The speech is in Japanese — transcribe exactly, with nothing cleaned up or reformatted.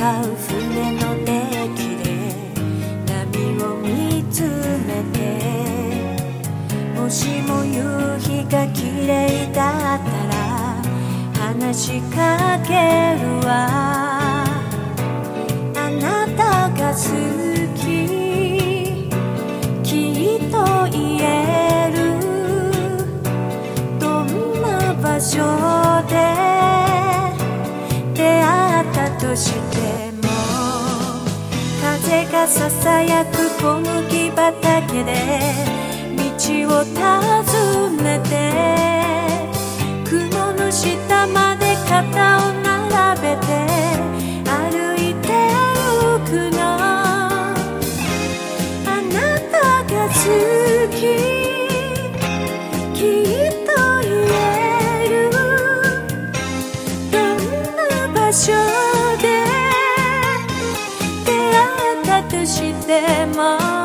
かう船のデッキで波を見つめて、もしも夕日が綺麗だったら話しかけるわ。あなたが好ききっと言える。どんな場所で出会ったとしても、風がささやく小麦畑で道を尋ねて、雲の下まで肩を並べて歩いてゆくの。あなたが好ききっと言える。どんな場所で出会ったとしても